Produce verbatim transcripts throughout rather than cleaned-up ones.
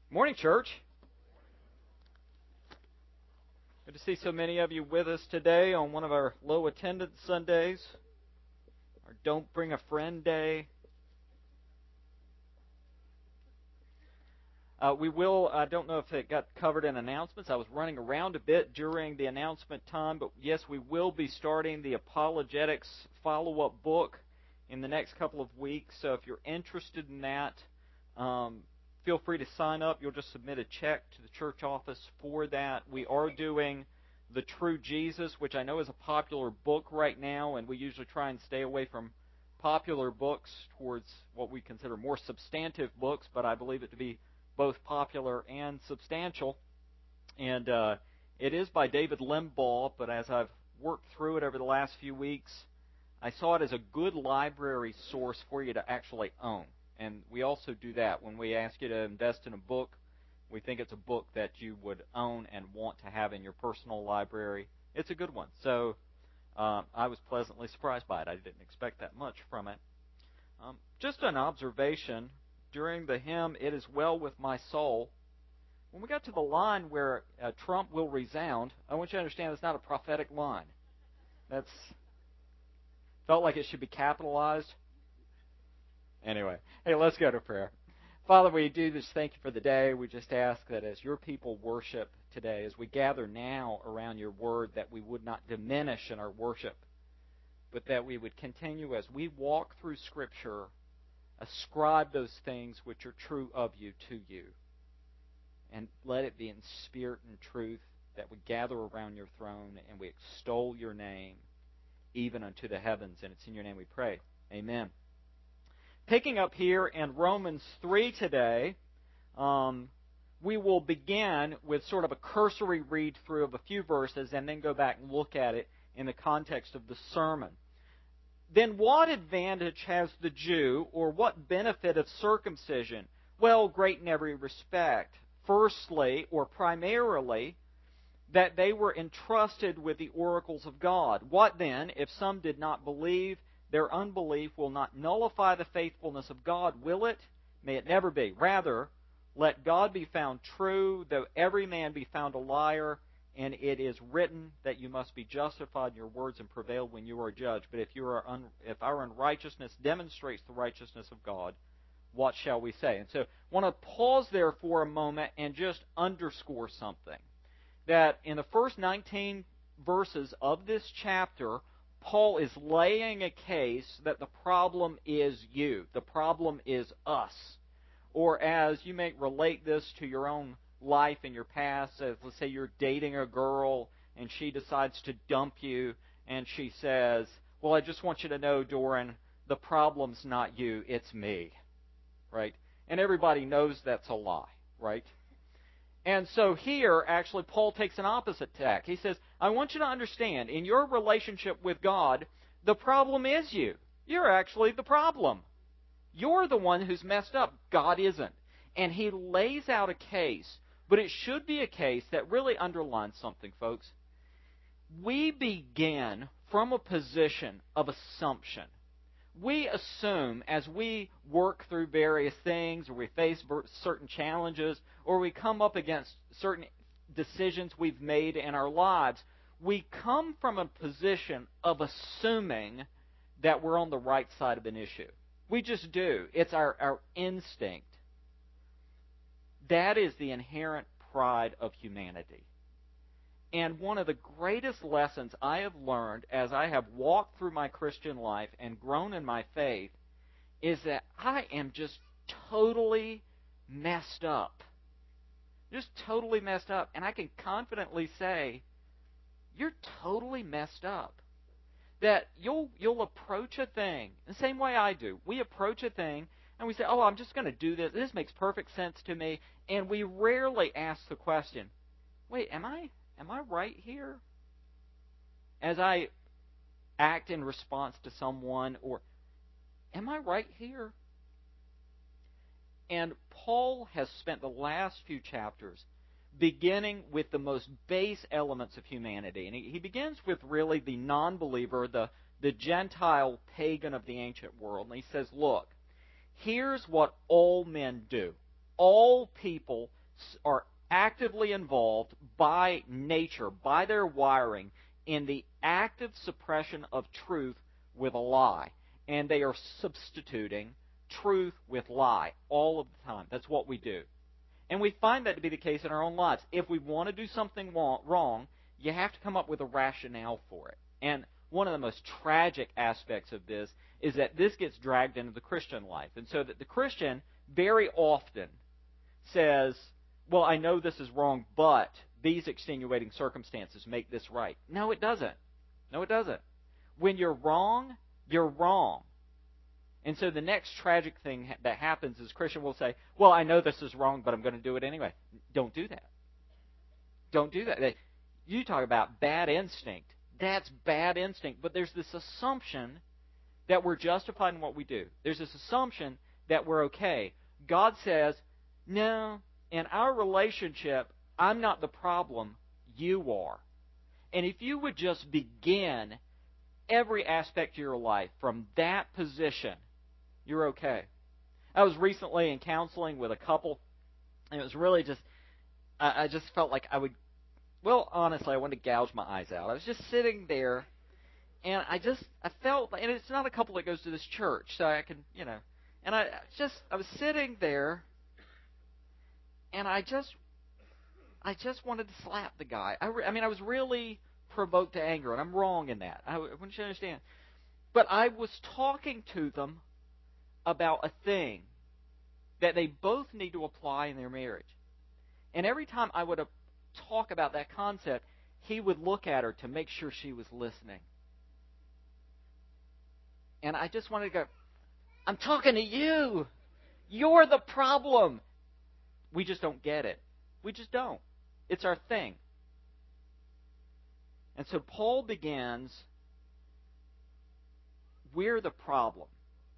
Morning, church. Good to see so many of you with us today on one of our low attendance Sundays, our Don't Bring a Friend Day. Uh, we will, I don't know if it got covered in announcements. I was running around a bit during the announcement time, but yes, we will be starting the Apologetics follow-up book in the next couple of weeks. So if you're interested in that, um, feel free to sign up. You'll just submit a check to the church office for that. We are doing The True Jesus, which I know is a popular book right now, and we usually try and stay away from popular books towards what we consider more substantive books, but I believe it to be both popular and substantial. And uh, it is by David Limbaugh, but as I've worked through it over the last few weeks, I saw it as a good library source for you to actually own. And we also do that. When we ask you to invest in a book, we think it's a book that you would own and want to have in your personal library. It's a good one. So uh, I was pleasantly surprised by it. I didn't expect that much from it. Um, just an observation. During the hymn, It Is Well With My Soul, when we got to the line where uh, Trump will resound, I want you to understand it's not a prophetic line. That's felt like it should be capitalized. Anyway, hey, let's go to prayer. Father, we do just thank you for the day. We just ask that as your people worship today, as we gather now around your word, that we would not diminish in our worship, but that we would continue as we walk through Scripture, ascribe those things which are true of you to you. And let it be in spirit and truth that we gather around your throne and we extol your name even unto the heavens. And it's in your name we pray. Amen. Picking up here in Romans three today, um, we will begin with sort of a cursory read-through of a few verses and then go back and look at it in the context of the sermon. Then what advantage has the Jew, or what benefit of circumcision? Well, great in every respect. Firstly, or primarily, that they were entrusted with the oracles of God. What then, if some did not believe? Their unbelief will not nullify the faithfulness of God, will it? May it never be. Rather, let God be found true, though every man be found a liar. And it is written that you must be justified in your words and prevail when you are judged. But if you are un, if our unrighteousness demonstrates the righteousness of God, what shall we say? And so I want to pause there for a moment and just underscore something. That in the first nineteen verses of this chapter, Paul is laying a case that the problem is you. The problem is us. Or as you may relate this to your own life in your past, as let's say you're dating a girl and she decides to dump you and she says, well, I just want you to know, Doran, the problem's not you, it's me. Right? And everybody knows that's a lie. Right? And so here, actually, Paul takes an opposite tack. He says, I want you to understand, in your relationship with God, the problem is you. You're actually the problem. You're the one who's messed up. God isn't. And he lays out a case, but it should be a case that really underlines something, folks. We begin from a position of assumption. We assume as we work through various things, or we face certain challenges, or we come up against certain decisions we've made in our lives, we come from a position of assuming that we're on the right side of an issue. We just do. It's our, our instinct. That is the inherent pride of humanity. And one of the greatest lessons I have learned as I have walked through my Christian life and grown in my faith is that I am just totally messed up. Just totally messed up. And I can confidently say, you're totally messed up. That you'll you'll approach a thing the same way I do. We approach a thing and we say, oh, I'm just going to do this. This makes perfect sense to me. And we rarely ask the question, wait, am I am I right here? As I act in response to someone, or am I right here? And Paul has spent the last few chapters beginning with the most base elements of humanity. And he, he begins with really the non-believer, the, the Gentile pagan of the ancient world. And he says, look, here's what all men do. All people are actively involved by nature, by their wiring, in the active suppression of truth with a lie. And they are substituting truth with lie all of the time. That's what we do. And we find that to be the case in our own lives. If we want to do something wrong, you have to come up with a rationale for it. And one of the most tragic aspects of this is that this gets dragged into the Christian life. And so that the Christian very often says, well, I know this is wrong, but these extenuating circumstances make this right. No, it doesn't. No, it doesn't. When you're wrong, you're wrong. And so the next tragic thing that happens is Christian will say, well, I know this is wrong, but I'm going to do it anyway. Don't do that. Don't do that. You talk about bad instinct. That's bad instinct. But there's this assumption that we're justified in what we do. There's this assumption that we're okay. God says, no, in our relationship, I'm not the problem, you are. And if you would just begin every aspect of your life from that position, you're okay. I was recently in counseling with a couple, and it was really just, I, I just felt like I would, well, honestly, I wanted to gouge my eyes out. I was just sitting there, and I just, I felt, and it's not a couple that goes to this church, so I can, you know, and I just, I was sitting there, and I just, I just wanted to slap the guy. I, re, I mean, I was really provoked to anger, and I'm wrong in that. I, I want you to understand. But I was talking to them about a thing that they both need to apply in their marriage. And every time I would talk about that concept, he would look at her to make sure she was listening. And I just wanted to go, I'm talking to you. You're the problem. We just don't get it. We just don't. It's our thing. And so Paul begins, we're the problem.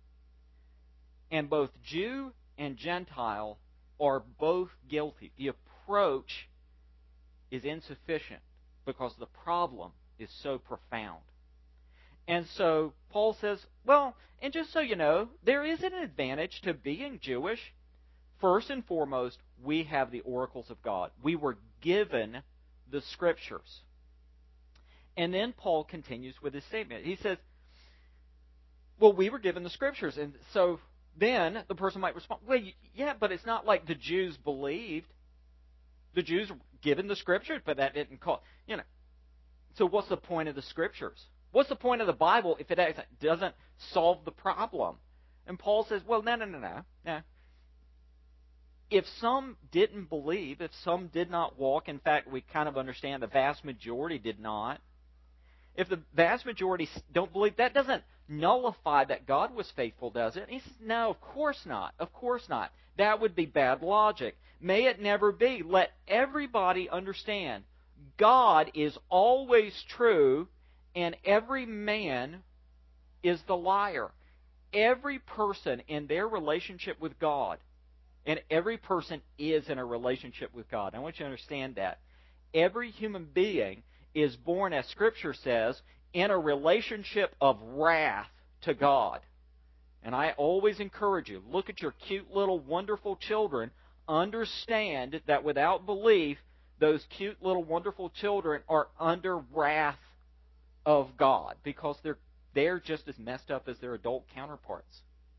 And both Jew and Gentile are both guilty. The approach is insufficient because the problem is so profound. And so Paul says, well, and just so you know, there is an advantage to being Jewish. First and foremost, we have the oracles of God. We were given the Scriptures. And then Paul continues with his statement. He says, well, we were given the Scriptures. And so then the person might respond, well, yeah, but it's not like the Jews believed. The Jews were given the Scriptures, but that didn't call, you know. So what's the point of the Scriptures? What's the point of the Bible if it doesn't solve the problem? And Paul says, well, no, no, no, no, no. If some didn't believe, if some did not walk, in fact, we kind of understand the vast majority did not. If the vast majority don't believe, that doesn't nullify that God was faithful, does it? He says, no, of course not. Of course not. That would be bad logic. May it never be. Let everybody understand God is always true and every man is the liar. Every person in their relationship with God, and every person is in a relationship with God. I want you to understand that. Every human being is born, as Scripture says, in a relationship of wrath to God. And I always encourage you, look at your cute little wonderful children. Understand that without belief, those cute little wonderful children are under wrath of God because they're, they're just as messed up as their adult counterparts.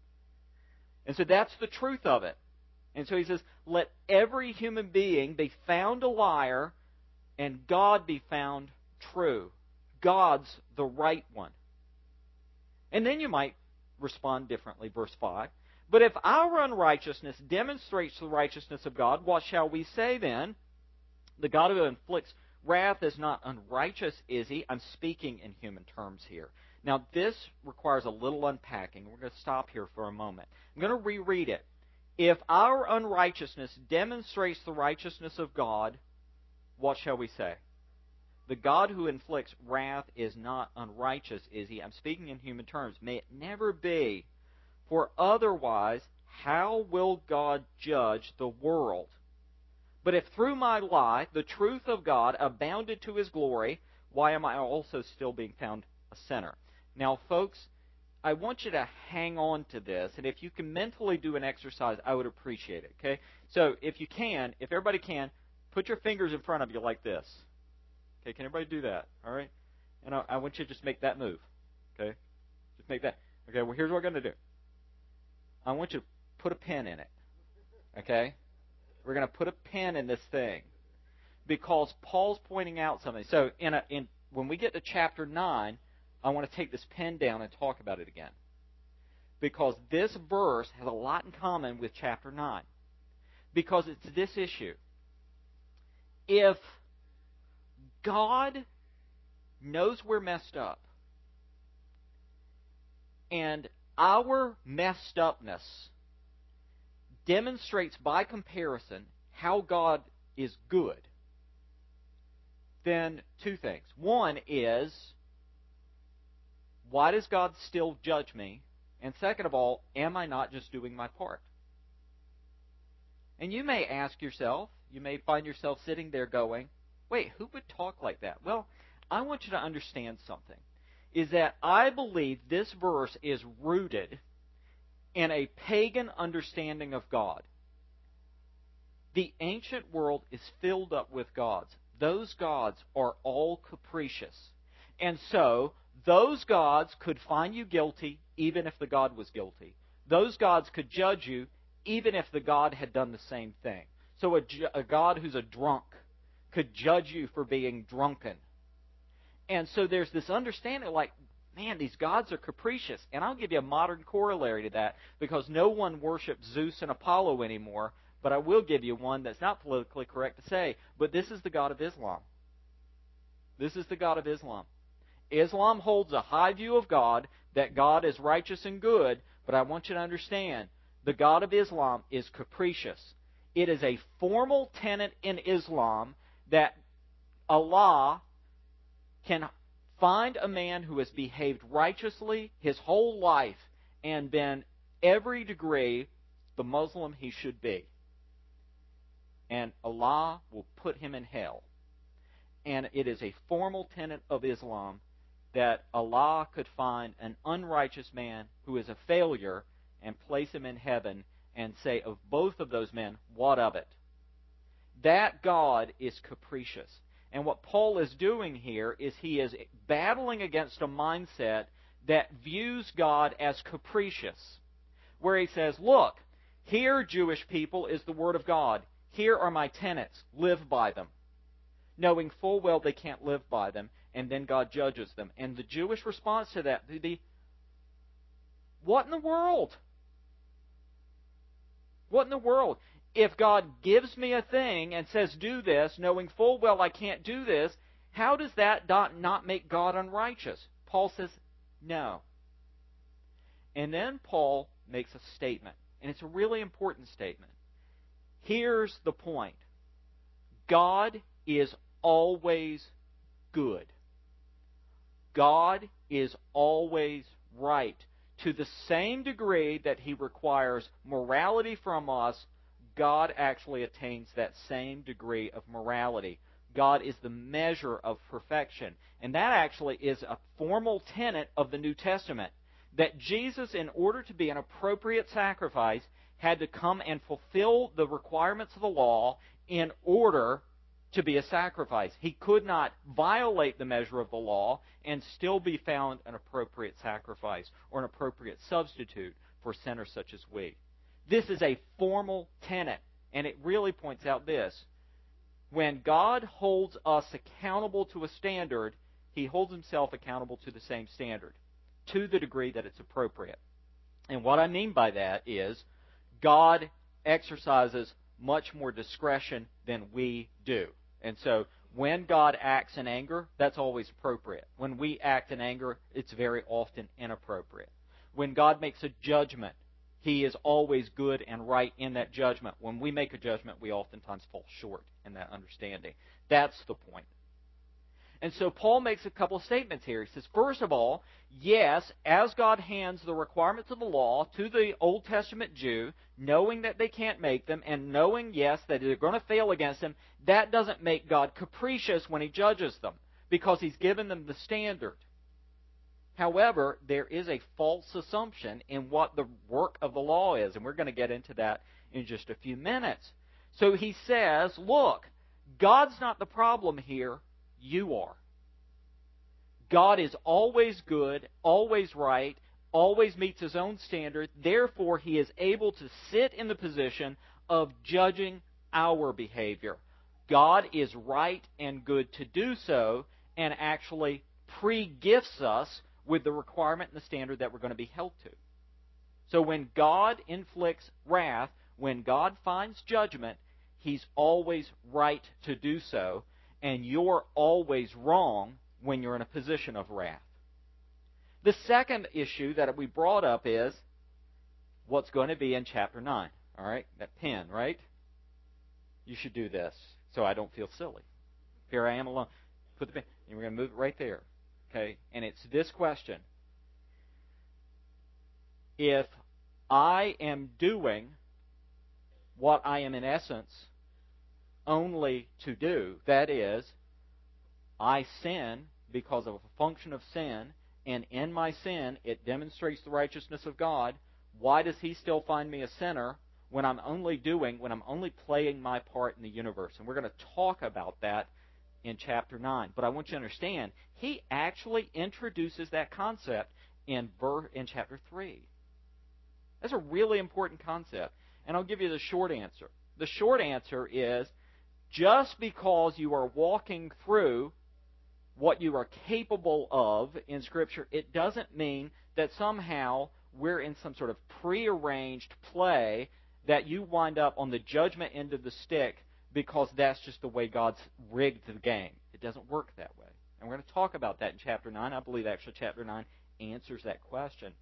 And so that's the truth of it. And so he says, let every human being be found a liar and God be found true. God's the right one. And then you might respond differently, verse five. But if our unrighteousness demonstrates the righteousness of God, what shall we say then? The God who inflicts wrath is not unrighteous, is he? I'm speaking in human terms here. Now, this requires a little unpacking. We're going to stop here for a moment. I'm going to reread it. If our unrighteousness demonstrates the righteousness of God, what shall we say? The God who inflicts wrath is not unrighteous, is he? I'm speaking in human terms. May it never be. For otherwise, how will God judge the world? But if through my lie the truth of God abounded to his glory, why am I also still being found a sinner? Now, folks, I want you to hang on to this, and if you can mentally do an exercise, I would appreciate it, okay? So if you can, if everybody can, put your fingers in front of you like this. Okay, can everybody do that? All right? And I, I want you to just make that move, okay? Just make that. Okay, well, here's what we're going to do. I want you to put a pin in it, okay? We're going to put a pin in this thing because Paul's pointing out something. So in a, in when we get to chapter nine, I want to take this pen down and talk about it again. Because this verse has a lot in common with chapter nine. Because it's this issue. If God knows we're messed up, and our messed upness demonstrates by comparison how God is good, then two things. One is, why does God still judge me? And second of all, am I not just doing my part? And you may ask yourself, you may find yourself sitting there going, wait, who would talk like that? Well, I want you to understand something. Is that I believe this verse is rooted in a pagan understanding of God. The ancient world is filled up with gods. Those gods are all capricious. And so, those gods could find you guilty even if the God was guilty. Those gods could judge you even if the God had done the same thing. So a, a God who's a drunk could judge you for being drunken. And so there's this understanding like, man, these gods are capricious. And I'll give you a modern corollary to that because no one worships Zeus and Apollo anymore. But I will give you one that's not politically correct to say. But this is the God of Islam. This is the God of Islam. Islam holds a high view of God, that God is righteous and good, but I want you to understand, the God of Islam is capricious. It is a formal tenet in Islam that Allah can find a man who has behaved righteously his whole life and been every degree the Muslim he should be. And Allah will put him in hell. And it is a formal tenet of Islam that Allah could find an unrighteous man who is a failure and place him in heaven and say of both of those men, what of it? That God is capricious. And what Paul is doing here is he is battling against a mindset that views God as capricious. Where he says, look, here, Jewish people, is the Word of God. Here are my tenets. Live by them. Knowing full well they can't live by them, and then God judges them. And the Jewish response to that would be, what in the world? What in the world? If God gives me a thing and says, do this, knowing full well I can't do this, how does that not make God unrighteous? Paul says, no. And then Paul makes a statement, and it's a really important statement. Here's the point. God is always good. God is always right. To the same degree that He requires morality from us, God actually attains that same degree of morality. God is the measure of perfection. And that actually is a formal tenet of the New Testament. That Jesus, in order to be an appropriate sacrifice, had to come and fulfill the requirements of the law in order to be a sacrifice. He could not violate the measure of the law and still be found an appropriate sacrifice or an appropriate substitute for sinners such as we. This is a formal tenet, and it really points out this. When God holds us accountable to a standard, He holds Himself accountable to the same standard, to the degree that it's appropriate. And what I mean by that is, God exercises much more discretion than we do. And so, when God acts in anger, that's always appropriate. When we act in anger, it's very often inappropriate. When God makes a judgment, He is always good and right in that judgment. When we make a judgment, we oftentimes fall short in that understanding. That's the point. And so Paul makes a couple of statements here. He says, first of all, yes, as God hands the requirements of the law to the Old Testament Jew, knowing that they can't make them, and knowing, yes, that they're going to fail against Him, that doesn't make God capricious when He judges them, because He's given them the standard. However, there is a false assumption in what the work of the law is, and we're going to get into that in just a few minutes. So he says, look, God's not the problem here, you are. God is always good, always right, always meets His own standard. Therefore, He is able to sit in the position of judging our behavior. God is right and good to do so, and actually pre-gifts us with the requirement and the standard that we're going to be held to. So when God inflicts wrath, when God finds judgment, He's always right to do so, and you're always wrong when you're in a position of wrath. The second issue that we brought up is what's going to be in chapter nine. All right? That pen, right? You should do this so I don't feel silly. Here I am alone. Put the pen, and we're going to move it right there. Okay? And it's this question. If I am doing what I am in essence only to do, that is, I sin because of a function of sin, and in my sin it demonstrates the righteousness of God, why does He still find me a sinner when I'm only doing, when I'm only playing my part in the universe? And we're going to talk about that in chapter nine. But I want you to understand, he actually introduces that concept in, ver, in chapter three. That's a really important concept. And I'll give you the short answer. The short answer is, just because you are walking through what you are capable of in Scripture, it doesn't mean that somehow we're in some sort of prearranged play that you wind up on the judgment end of the stick because that's just the way God's rigged the game. It doesn't work that way. And we're going to talk about that in chapter nine. I believe actually chapter nine answers that question.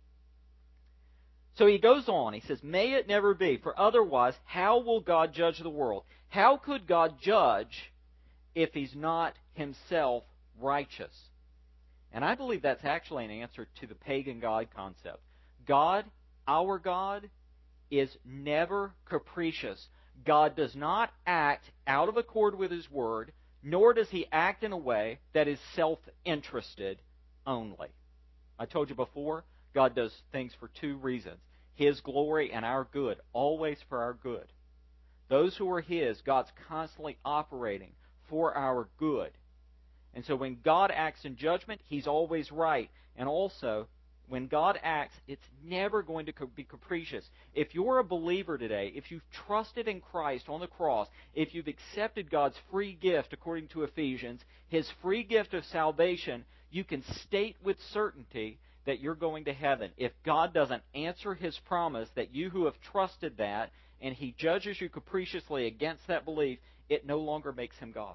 So he goes on. He says, may it never be, for otherwise, how will God judge the world? How could God judge if He's not Himself righteous? And I believe that's actually an answer to the pagan God concept. God, our God, is never capricious. God does not act out of accord with His Word, nor does He act in a way that is self-interested only. I told you before, God does things for two reasons. His glory and our good, always for our good. Those who are His, God's constantly operating for our good. And so when God acts in judgment, He's always right. And also, when God acts, it's never going to be capricious. If you're a believer today, if you've trusted in Christ on the cross, if you've accepted God's free gift according to Ephesians, His free gift of salvation, you can state with certainty that you're going to heaven. If God doesn't answer His promise that you who have trusted that, and He judges you capriciously against that belief, it no longer makes Him God.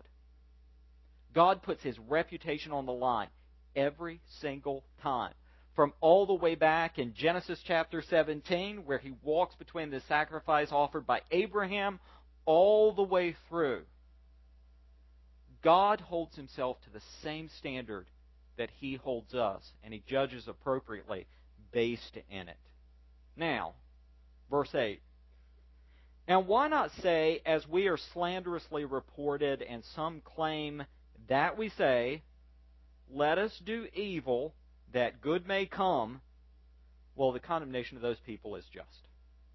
God puts His reputation on the line every single time. From all the way back in Genesis chapter seventeen, where He walks between the sacrifice offered by Abraham, all the way through, God holds Himself to the same standard that He holds us, and He judges appropriately based in it. Now, verse eight. Now, why not say, as we are slanderously reported, and some claim that we say, let us do evil, that good may come? Well, the condemnation of those people is just.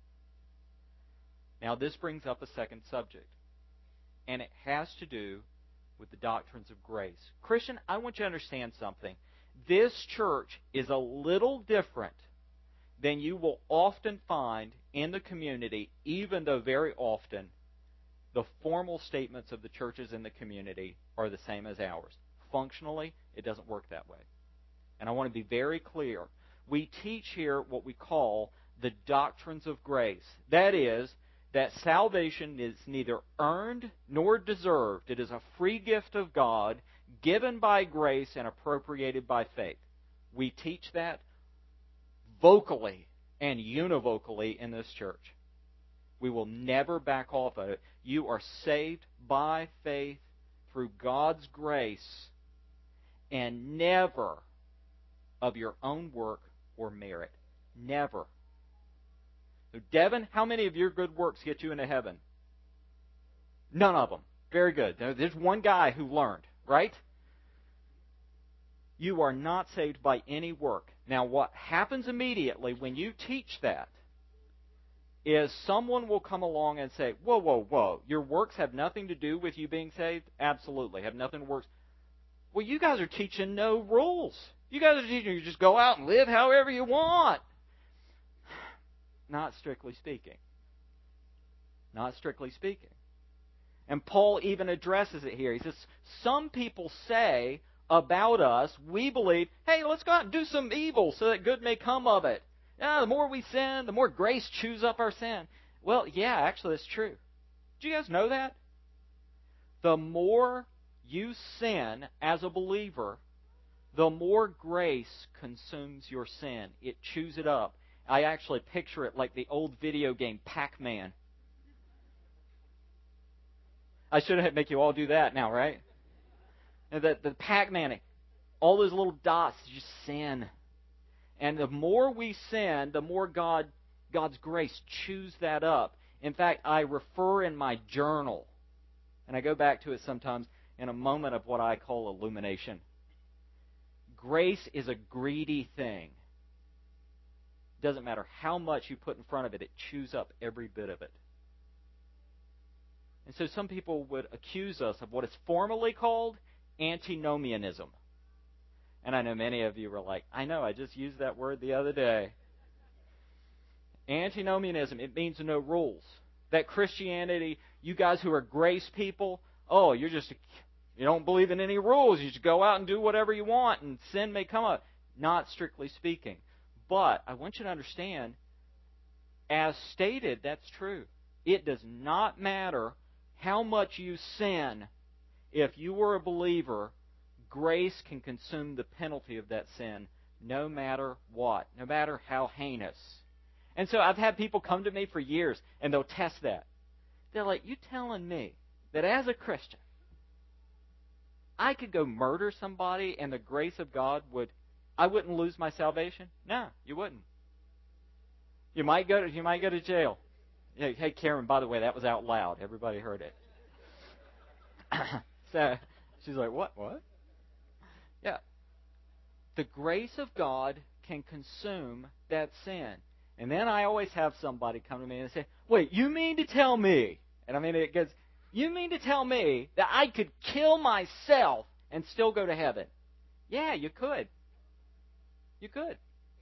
Now, this brings up a second subject, and it has to do with the doctrines of grace. Christian, I want you to understand something. This church is a little different than you will often find in the community, even though very often the formal statements of the churches in the community are the same as ours. Functionally, it doesn't work that way. And I want to be very clear. We teach here what we call the doctrines of grace. That is, that salvation is neither earned nor deserved. It is a free gift of God, given by grace and appropriated by faith. We teach that vocally and univocally in this church. We will never back off of it. You are saved by faith through God's grace, and never of your own work or merit. Never. So, Devin, how many of your good works get you into heaven? None of them. Very good. There's one guy who learned, right? You are not saved by any work. Now, what happens immediately when you teach that is someone will come along and say, whoa, whoa, whoa, your works have nothing to do with you being saved? Absolutely, have nothing to works. Well, you guys are teaching no rules. You guys are teaching you just go out and live however you want. Not strictly speaking. Not strictly speaking. And Paul even addresses it here. He says, some people say about us, we believe, hey, let's go out and do some evil so that good may come of it. Yeah, the more we sin, the more grace chews up our sin. Well, yeah, actually that's true. Do you guys know that? The more you sin as a believer, the more grace consumes your sin. It chews it up. I actually picture it like the old video game Pac-Man. I should have make you all do that now, right? And the, the Pac-Man, all those little dots, just sin. And the more we sin, the more God, God's grace chews that up. In fact, I refer in my journal, and I go back to it sometimes in a moment of what I call illumination. Grace is a greedy thing. Doesn't matter how much you put in front of it, it chews up every bit of it. And so some people would accuse us of what is formally called antinomianism. And I know many of you were like, I know, I just used that word the other day. Antinomianism, it means no rules. That Christianity, you guys who are grace people, oh, you're just, you don't believe in any rules. You just go out and do whatever you want and sin may come up. Not strictly speaking. But I want you to understand, as stated, that's true. It does not matter how much you sin. If you were a believer, grace can consume the penalty of that sin no matter what, no matter how heinous. And so I've had people come to me for years, and they'll test that. They're like, you telling me that as a Christian, I could go murder somebody and the grace of God would, I wouldn't lose my salvation? No, you wouldn't. You might go to, you might go to jail. Hey, hey, Karen, by the way, that was out loud. Everybody heard it. So she's like, what, what? Yeah. The grace of God can consume that sin. And then I always have somebody come to me and say, wait, you mean to tell me, and I mean it gets, you mean to tell me that I could kill myself and still go to heaven? Yeah, you could. You could.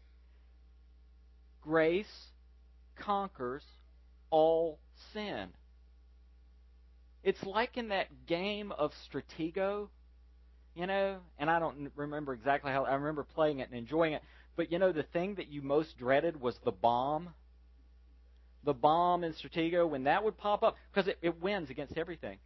Grace conquers all sin. It's like in that game of Stratego, you know, and I don't remember exactly how, I remember playing it and enjoying it, but you know, the thing that you most dreaded was the bomb. The bomb in Stratego, when that would pop up, because it, it wins against everything.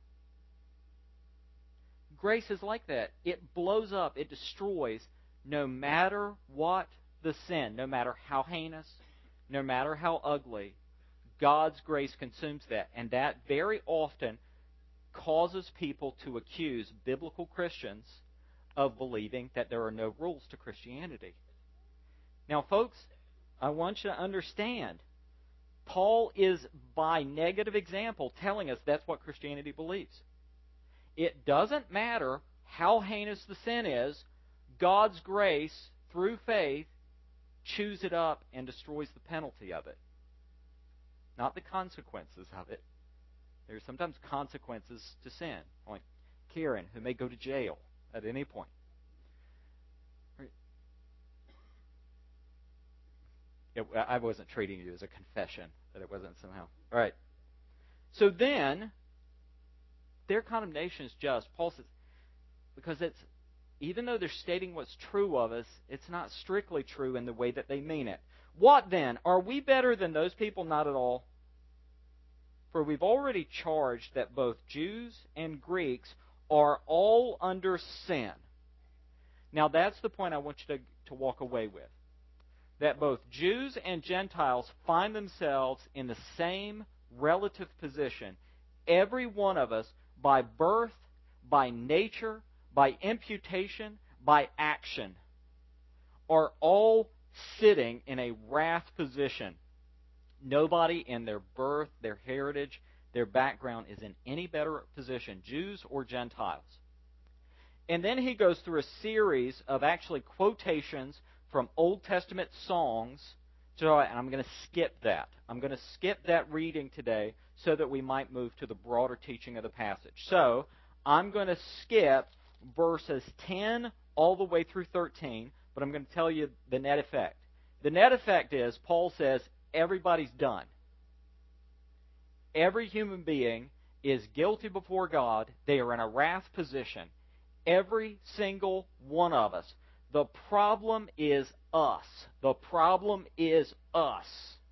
Grace is like that. It blows up, it destroys, no matter what the sin, no matter how heinous, no matter how ugly, God's grace consumes that. And that very often causes people to accuse biblical Christians of believing that there are no rules to Christianity. Now, folks, I want you to understand, Paul is, by negative example, telling us that's what Christianity believes. It doesn't matter how heinous the sin is, God's grace, through faith, chews it up and destroys the penalty of it. Not the consequences of it. There are sometimes consequences to sin, like Karen, who may go to jail at any point. It, I wasn't treating you as a confession, that it wasn't somehow. All right. So then, their condemnation is just. Paul says, because it's, even though they're stating what's true of us, it's not strictly true in the way that they mean it. What then? Are we better than those people? Not at all. For we've already charged that both Jews and Greeks are all under sin. Now that's the point I want you to, to walk away with. That both Jews and Gentiles find themselves in the same relative position. Every one of us, by birth, by nature, by imputation, by action, are all sitting in a wrath position. Nobody in their birth, their heritage, their background is in any better position, Jews or Gentiles. And then he goes through a series of actually quotations from Old Testament songs. So and I'm going to skip that. I'm going to skip that reading today so that we might move to the broader teaching of the passage. So I'm going to skip verses ten all the way through thirteen, but I'm going to tell you the net effect. The net effect is, Paul says, everybody's done. Every human being is guilty before God. They are in a wrath position. Every single one of us. The problem is us. The problem is us.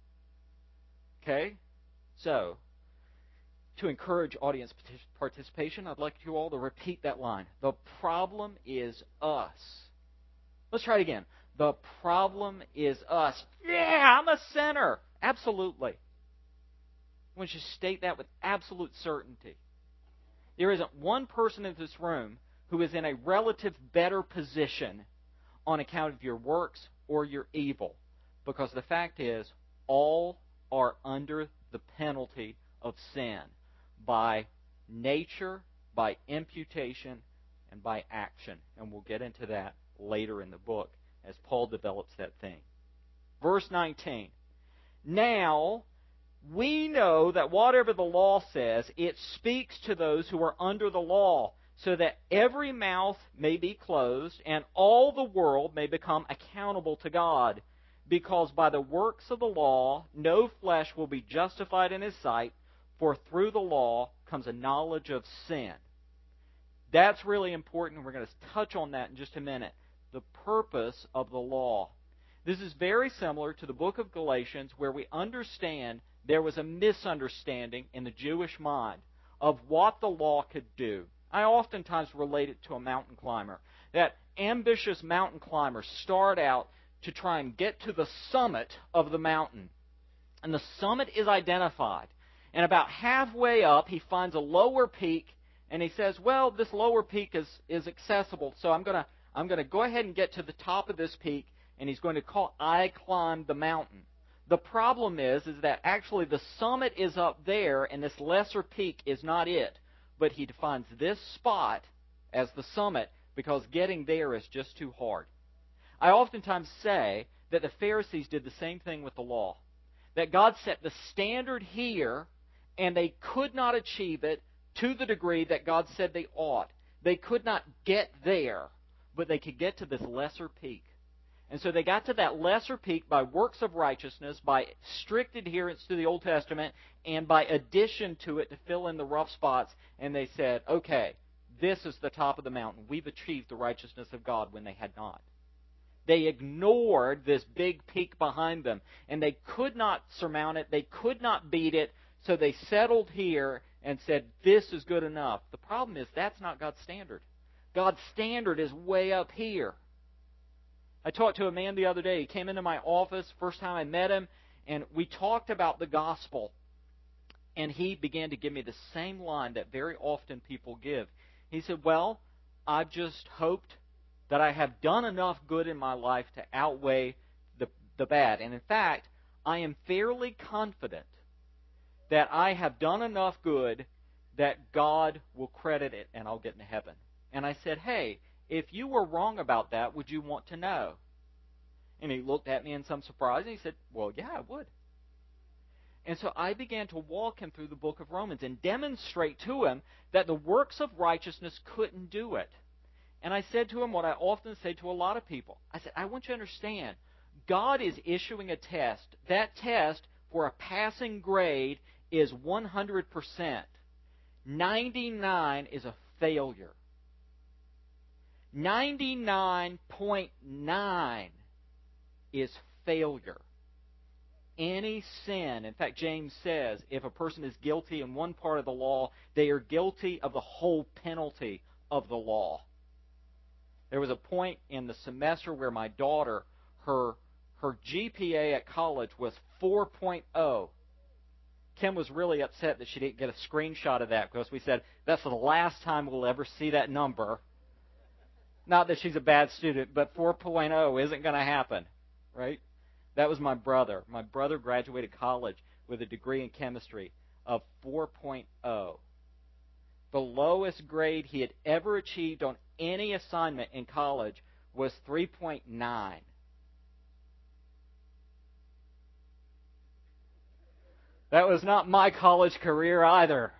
Okay? So, to encourage audience participation, I'd like you all to repeat that line. The problem is us. Let's try it again. The problem is us. Yeah, I'm a sinner. Absolutely. I want you to state that with absolute certainty. There isn't one person in this room who is in a relative better position on account of your works or your evil. Because the fact is, all are under the penalty of sin by nature, by imputation, and by action. And we'll get into that later in the book as Paul develops that thing. Verse nineteen. Now, we know that whatever the law says, it speaks to those who are under the law, so that every mouth may be closed, and all the world may become accountable to God. Because by the works of the law, no flesh will be justified in His sight, for through the law comes a knowledge of sin. That's really important, and we're going to touch on that in just a minute. The purpose of the law. This is very similar to the book of Galatians, where we understand there was a misunderstanding in the Jewish mind of what the law could do. I oftentimes relate it to a mountain climber. That ambitious mountain climbers start out to try and get to the summit of the mountain. And the summit is identified. And about halfway up, he finds a lower peak, and he says, well, this lower peak is, is accessible, so I'm going to I'm going to go ahead and get to the top of this peak, and he's going to call, I climbed the mountain. The problem is, is that actually the summit is up there, and this lesser peak is not it. But he defines this spot as the summit because getting there is just too hard. I oftentimes say that the Pharisees did the same thing with the law. That God set the standard here, and they could not achieve it to the degree that God said they ought. They could not get there, but they could get to this lesser peak. And so they got to that lesser peak by works of righteousness, by strict adherence to the Old Testament, and by addition to it to fill in the rough spots. And they said, okay, this is the top of the mountain. We've achieved the righteousness of God, when they had not. They ignored this big peak behind them, and they could not surmount it. They could not beat it, so they settled here and said, this is good enough. The problem is that's not God's standard. God's standard is way up here. I talked to a man the other day. He came into my office, first time I met him, and we talked about the gospel. And he began to give me the same line that very often people give. He said, well, I've just hoped that I have done enough good in my life to outweigh the, the bad. And in fact, I am fairly confident that I have done enough good that God will credit it and I'll get into heaven. And I said, hey, if you were wrong about that, would you want to know? And he looked at me in some surprise and he said, well, yeah, I would. And so I began to walk him through the book of Romans and demonstrate to him that the works of righteousness couldn't do it. And I said to him what I often say to a lot of people. I said, I want you to understand, God is issuing a test. That test for a passing grade is one hundred percent. ninety-nine is a failure. ninety-nine point nine is failure. Any sin, in fact, James says, if a person is guilty in one part of the law, they are guilty of the whole penalty of the law. There was a point in the semester where my daughter, her her G P A at college was four point oh. Kim was really upset that she didn't get a screenshot of that because we said, that's the last time we'll ever see that number. Not that she's a bad student, but four point oh isn't going to happen, right? That was my brother. My brother graduated college with a degree in chemistry of four point oh. The lowest grade he had ever achieved on any assignment in college was three point nine. That was not my college career either.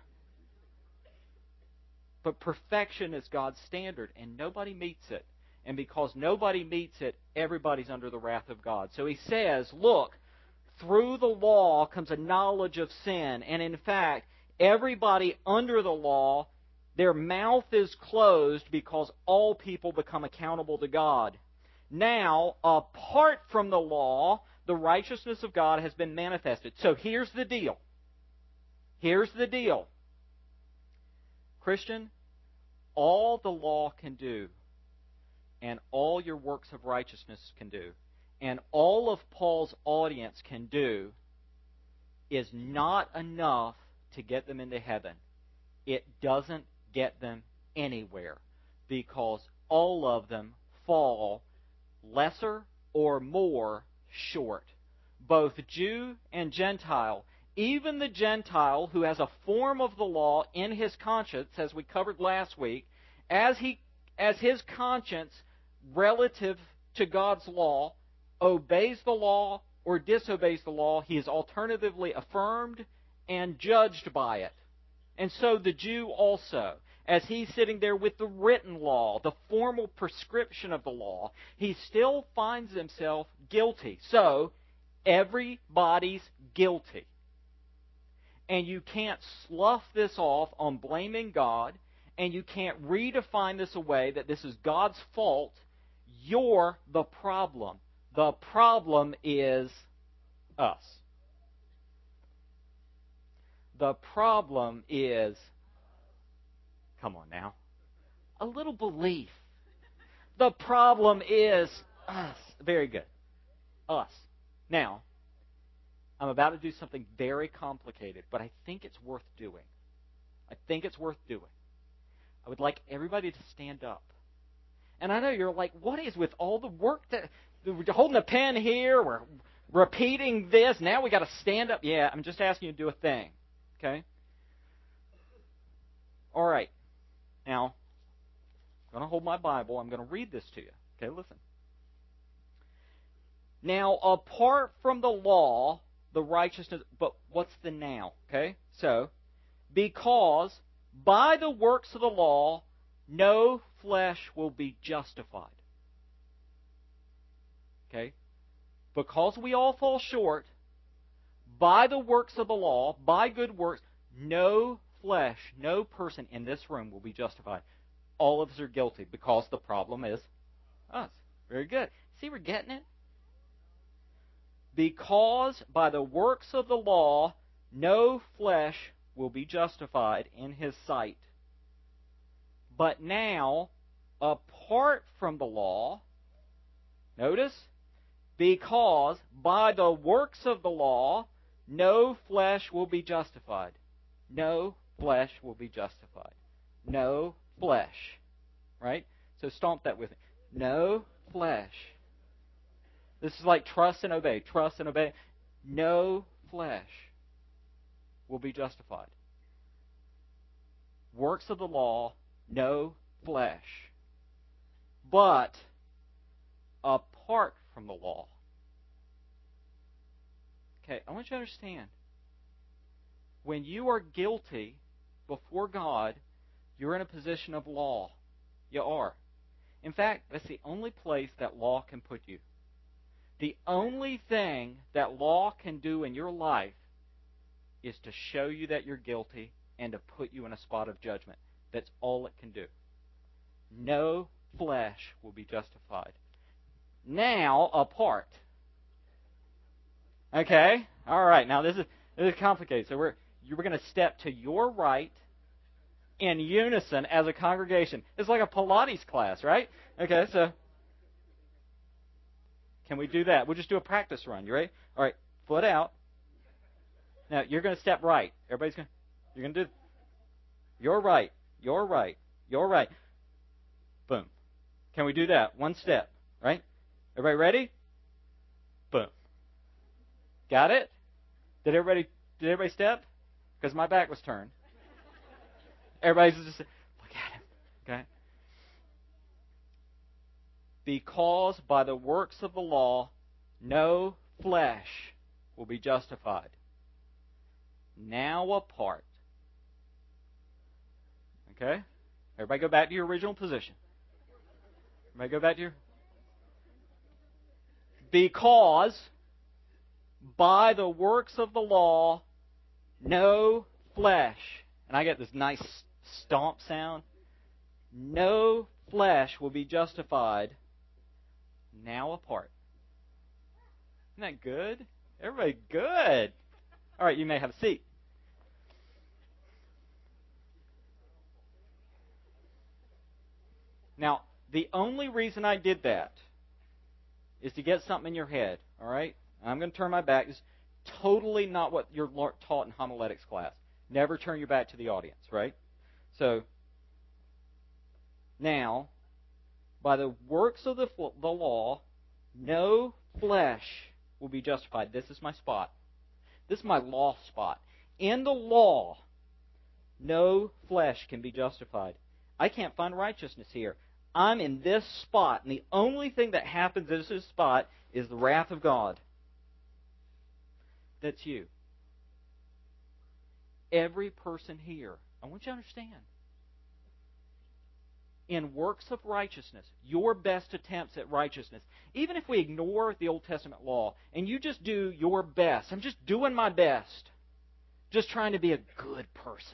But perfection is God's standard, and nobody meets it. And because nobody meets it, everybody's under the wrath of God. So he says, look, through the law comes a knowledge of sin. And in fact, everybody under the law, their mouth is closed because all people become accountable to God. Now, apart from the law, the righteousness of God has been manifested. So here's the deal. Here's the deal. Christian, all the law can do, and all your works of righteousness can do, and all of Paul's audience can do, is not enough to get them into heaven. It doesn't get them anywhere, because all of them fall lesser or more short. Both Jew and Gentile. Even the Gentile who has a form of the law in his conscience, as we covered last week, as he as his conscience relative to God's law obeys the law or disobeys the law, he is alternatively affirmed and judged by it. And so the Jew also, as he's sitting there with the written law, the formal prescription of the law, he still finds himself guilty. So, everybody's guilty. And you can't slough this off on blaming God, and you can't redefine this away that this is God's fault. You're the problem. The problem is us. The problem is, come on now, a little belief. The problem is us. Very good. Us. Now, I'm about to do something very complicated, but I think it's worth doing. I think it's worth doing. I would like everybody to stand up. And I know you're like, what is with all the work that we're holding a pen here, we're repeating this, now we got to stand up. Yeah, I'm just asking you to do a thing. Okay? All right. Now, I'm going to hold my Bible. I'm going to read this to you. Okay, listen. Now, apart from the law, the righteousness, but what's the now? Okay? So, because by the works of the law, no flesh will be justified. Okay? Because we all fall short, by the works of the law, by good works, no flesh, no person in this room will be justified. All of us are guilty because the problem is us. Very good. See, we're getting it? Because by the works of the law, no flesh will be justified in his sight. But now, apart from the law, notice, because by the works of the law, no flesh will be justified. No flesh will be justified. No flesh. Right? So stomp that with me. No flesh. This is like trust and obey. Trust and obey. No flesh will be justified. Works of the law, no flesh. But apart from the law. Okay, I want you to understand. When you are guilty before God, you're in a position of law. You are. In fact, that's the only place that law can put you. The only thing that law can do in your life is to show you that you're guilty and to put you in a spot of judgment. That's all it can do. No flesh will be justified. Now, apart. Okay? All right. Now, this is, this is complicated. So we're, you're going to step to your right in unison as a congregation. It's like a Pilates class, right? Okay, so can we do that? We'll just do a practice run. You ready? All right, foot out. Now, you're going to step right. Everybody's going to, you're going to do, you're right, you're right, you're right. Boom. Can we do that? One step, right? Everybody ready? Boom. Got it? Did everybody, did everybody step? Because my back was turned. Everybody's just, look at him. Okay? Because by the works of the law, no flesh will be justified. Now apart. Okay? Everybody go back to your original position. Everybody go back to your... Because by the works of the law, no flesh. And I get this nice stomp sound. No flesh will be justified now apart. Isn't that good? Everybody good. All right, you may have a seat. Now, the only reason I did that is to get something in your head, all right? I'm going to turn my back. It's totally not what you're taught in homiletics class. Never turn your back to the audience, right? So, now, by the works of the, the law, no flesh will be justified. This is my spot. This is my law spot. In the law, no flesh can be justified. I can't find righteousness here. I'm in this spot, and the only thing that happens in this spot is the wrath of God. That's you. Every person here. I want you to understand. In works of righteousness, your best attempts at righteousness, even if we ignore the Old Testament law, and you just do your best, I'm just doing my best, just trying to be a good person.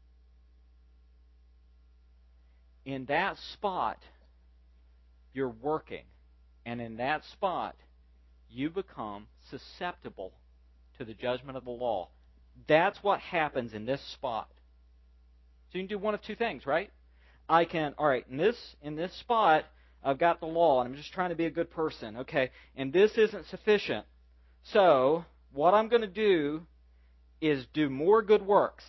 In that spot, you're working. And in that spot, you become susceptible to the judgment of the law. That's what happens in this spot. So you can do one of two things, right? I can, all right, in this, in this spot, I've got the law, and I'm just trying to be a good person. Okay, and this isn't sufficient. So what I'm going to do is do more good works.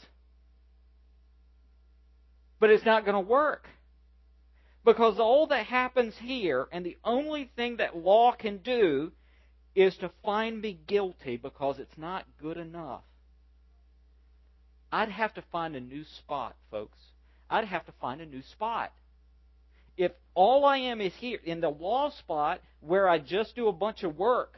But it's not going to work. Because all that happens here, and the only thing that law can do, is to find me guilty because it's not good enough. I'd have to find a new spot, folks. I'd have to find a new spot. If all I am is here, in the law spot, where I just do a bunch of work,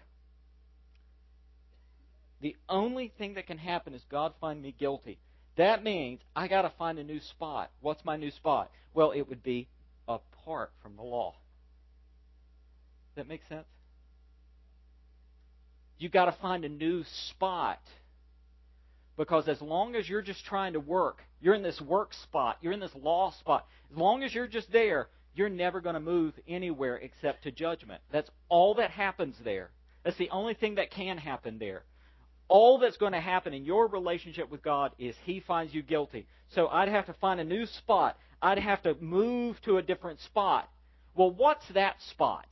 the only thing that can happen is God find me guilty. That means I got to find a new spot. What's my new spot? Well, it would be apart from the law. Does that make sense? You've got to find a new spot. Because as long as you're just trying to work, you're in this work spot, you're in this law spot, as long as you're just there, you're never going to move anywhere except to judgment. That's all that happens there. That's the only thing that can happen there. All that's going to happen in your relationship with God is He finds you guilty. So I'd have to find a new spot. I'd have to move to a different spot. Well, what's that spot?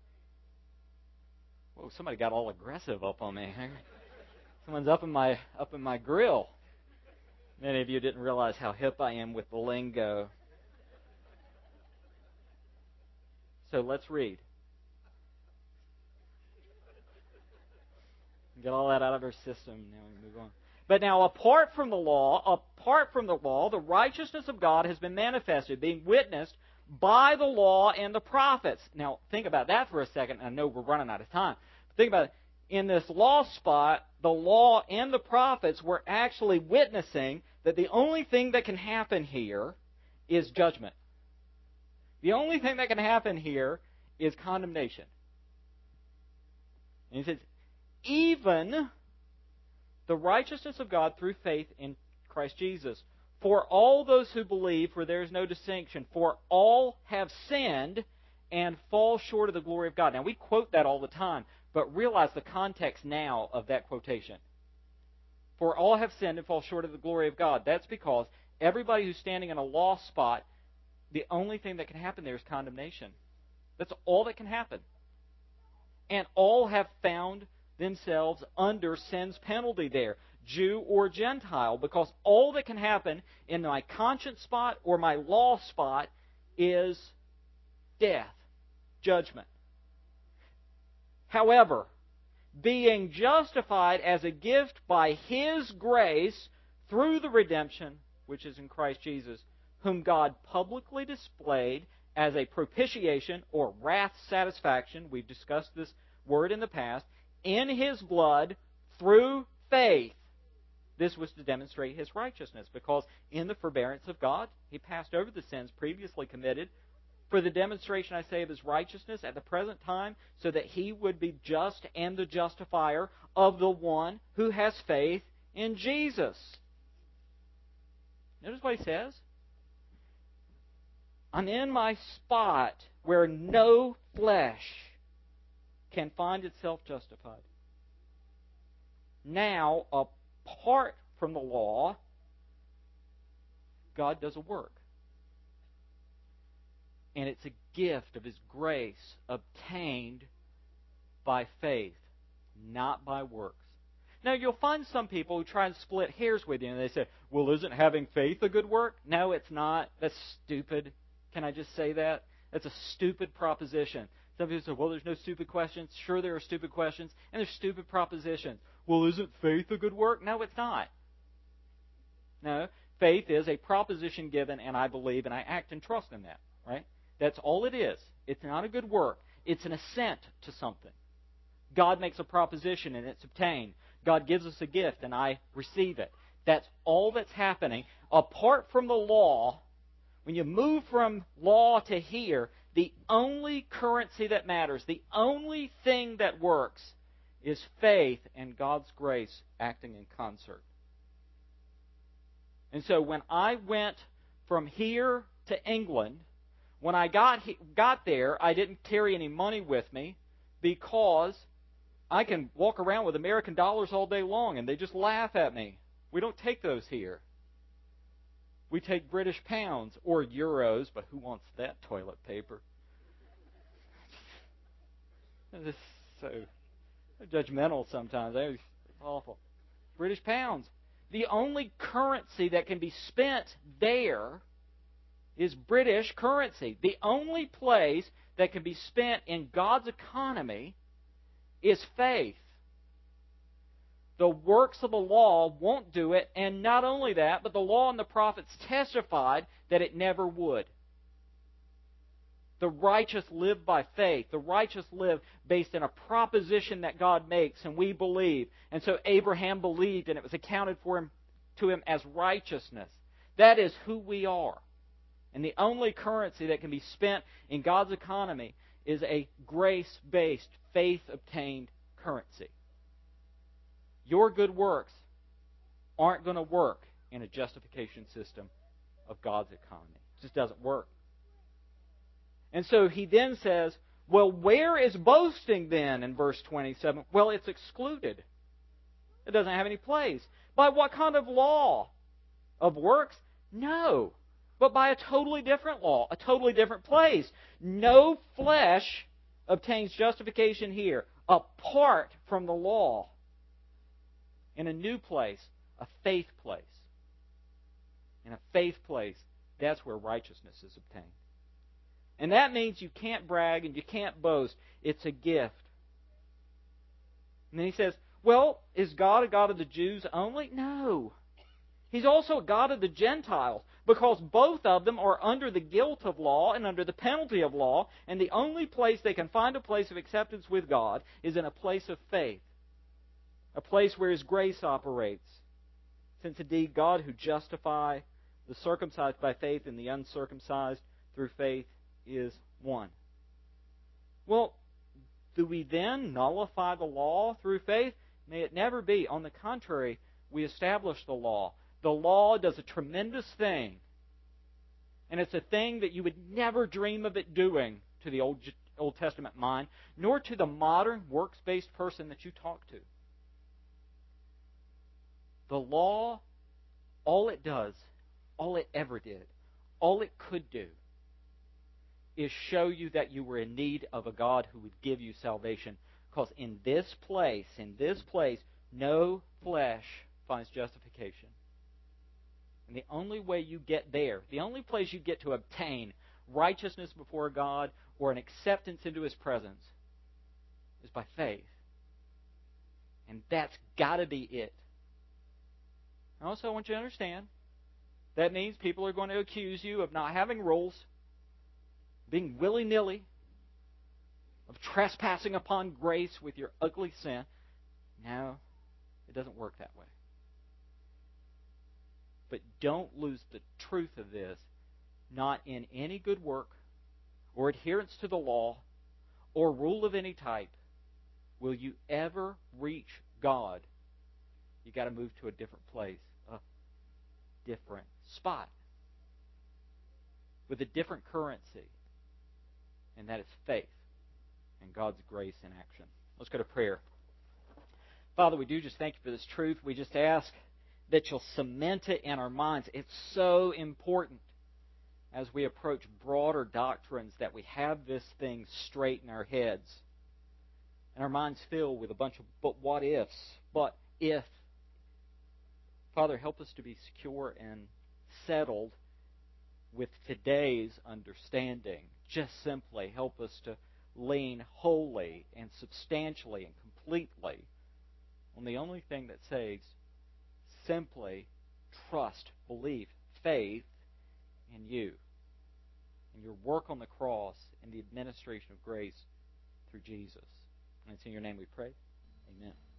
Whoa, somebody got all aggressive up on me. Someone's up in my up in my grill. Many of you didn't realize how hip I am with the lingo. So let's read. Get all that out of our system. Now we move on. But now, apart from the law, apart from the law, the righteousness of God has been manifested, being witnessed by the law and the prophets. Now, think about that for a second. I know we're running out of time. Think about it. In this law spot, the law and the prophets were actually witnessing that the only thing that can happen here is judgment. The only thing that can happen here is condemnation. And he says, even the righteousness of God through faith in Christ Jesus. For all those who believe, for there is no distinction, for all have sinned and fall short of the glory of God. Now, we quote that all the time, but realize the context now of that quotation. For all have sinned and fall short of the glory of God. That's because everybody who's standing in a law spot, the only thing that can happen there is condemnation. That's all that can happen. And all have found themselves under sin's penalty there, Jew or Gentile, because all that can happen in my conscience spot or my law spot is death, judgment. However, being justified as a gift by His grace through the redemption which is in Christ Jesus, whom God publicly displayed as a propitiation or wrath satisfaction, we've discussed this word in the past, in His blood through faith. This was to demonstrate His righteousness, because in the forbearance of God, He passed over the sins previously committed for the demonstration, I say, of His righteousness at the present time, so that He would be just and the justifier of the one who has faith in Jesus. Notice what He says. I'm in my spot where no flesh can find itself justified. Now, apart from the law, God does a work. And it's a gift of His grace obtained by faith, not by works. Now, you'll find some people who try and split hairs with you, and they say, well, isn't having faith a good work? No, it's not. That's stupid. Can I just say that? That's a stupid proposition. Some people say, well, there's no stupid questions. Sure, there are stupid questions, and there's stupid propositions. Well, isn't faith a good work? No, it's not. No, faith is a proposition given, and I believe, and I act and trust in that, right? That's all it is. It's not a good work. It's an assent to something. God makes a proposition, and it's obtained. God gives us a gift, and I receive it. That's all that's happening. Apart from the law, when you move from law to here, the only currency that matters, the only thing that works, is faith and God's grace acting in concert. And so when I went from here to England, when I got got there, I didn't carry any money with me, because I can walk around with American dollars all day long and they just laugh at me. We don't take those here. We take British pounds or euros, but who wants that toilet paper? It's so judgmental sometimes. It's awful. British pounds. The only currency that can be spent there is British currency. The only place that can be spent in God's economy is faith. The works of the law won't do it, and not only that, but the law and the prophets testified that it never would. The righteous live by faith. The righteous live based in a proposition that God makes, and we believe. And so Abraham believed, and it was accounted for him to him as righteousness. That is who we are. And the only currency that can be spent in God's economy is a grace-based, faith-obtained currency. Your good works aren't going to work in a justification system of God's economy. It just doesn't work. And so he then says, well, where is boasting then in verse twenty-seven? Well, it's excluded. It doesn't have any place. By what kind of law? Of works? No. But by a totally different law, a totally different place. No flesh obtains justification here apart from the law. In a new place, a faith place. In a faith place, that's where righteousness is obtained. And that means you can't brag and you can't boast. It's a gift. And then he says, well, is God a God of the Jews only? No. He's also a God of the Gentiles, because both of them are under the guilt of law and under the penalty of law, and the only place they can find a place of acceptance with God is in a place of faith, a place where His grace operates. Since indeed God who justify the circumcised by faith and the uncircumcised through faith is one. Well, do we then nullify the law through faith? May it never be. On the contrary, we establish the law. The law does a tremendous thing. And it's a thing that you would never dream of it doing to the Old, Old Testament mind, nor to the modern works-based person that you talk to. The law, all it does, all it ever did, all it could do, is show you that you were in need of a God who would give you salvation. Because in this place, in this place, no flesh finds justification. And the only way you get there, the only place you get to obtain righteousness before God or an acceptance into His presence is by faith. And that's got to be it. Also, I want you to understand, That means people are going to accuse you of not having rules, being willy-nilly, of trespassing upon grace with your ugly sin. No, it doesn't work that way. But don't lose the truth of this. Not in any good work or adherence to the law or rule of any type will you ever reach God. You got to move to a different place, a different spot, with a different currency, and that is faith and God's grace in action. Let's go to prayer. Father, we do just thank you for this truth. We just ask that you'll cement it in our minds. It's so important as we approach broader doctrines that we have this thing straight in our heads. And our minds fill with a bunch of but what ifs, but if. Father, help us to be secure and settled with today's understanding. Just simply help us to lean wholly and substantially and completely on the only thing that saves. Simply trust, belief, faith in you and your work on the cross and the administration of grace through Jesus. And it's in your name we pray. Amen.